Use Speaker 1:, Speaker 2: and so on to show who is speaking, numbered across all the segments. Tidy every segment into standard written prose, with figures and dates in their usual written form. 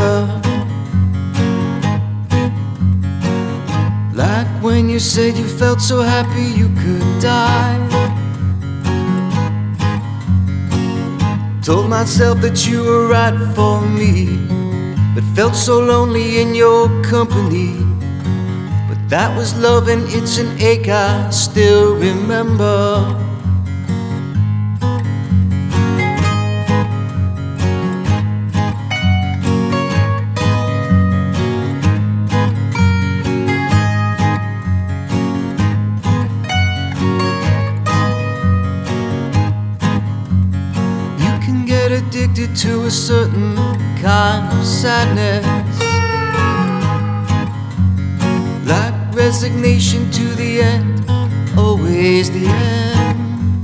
Speaker 1: together. Like when you said you felt so happy you could die. Told myself that you were right for me, but felt so lonely in your company. But that was love and it's an ache I still remember. Addicted to a certain kind of sadness, like resignation to the end, always the end.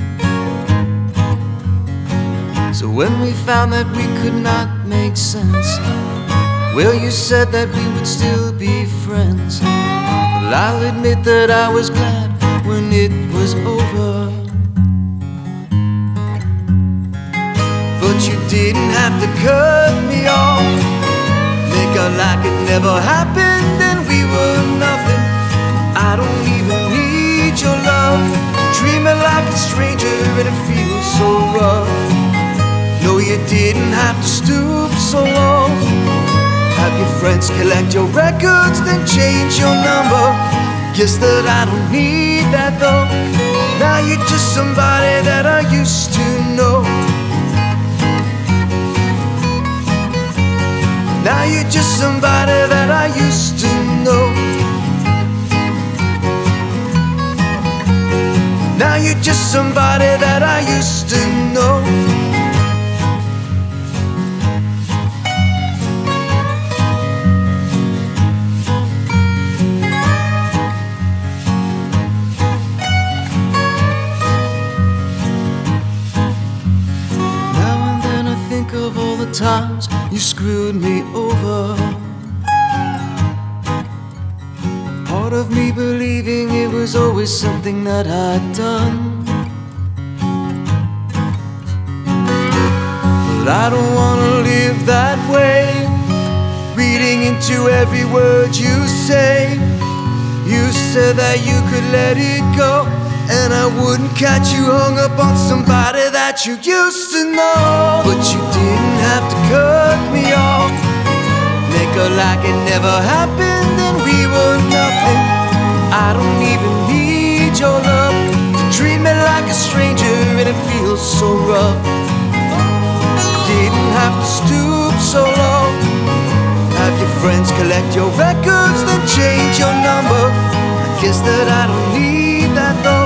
Speaker 1: So when we found that we could not make sense, well, you said that we would still be friends. Well, I'll admit that I was glad when it was over. But you didn't have to cut me off, make out like it never happened and we were nothing. I don't even need your love, treat me like a stranger and it feels so rough. No, you didn't have to stoop so low, have your friends collect your records then change your number. Guess that I don't need that though, now you're just somebody that I used to know. Now you're just somebody that I used to know. Now you're just somebody that I used to know. Now and then I think of all the times you screwed me over. Part of me believing it was always something that I'd done. But I don't wanna live that way, reading into every word you say. You said that you could let it go, and I wouldn't catch you hung up on somebody that you used to know. But you didn't have to cut me off, make her like it never happened and we were nothing. I don't even need your love, treat me like a stranger and it feels so rough. Didn't have to stoop so low, have your friends collect your records then change your number. I guess that I don't need that though,